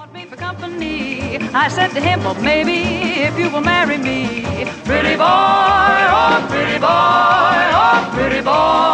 Me for company. I said to him, well, maybe if you will marry me. Pretty boy, oh, pretty boy, oh, pretty boy.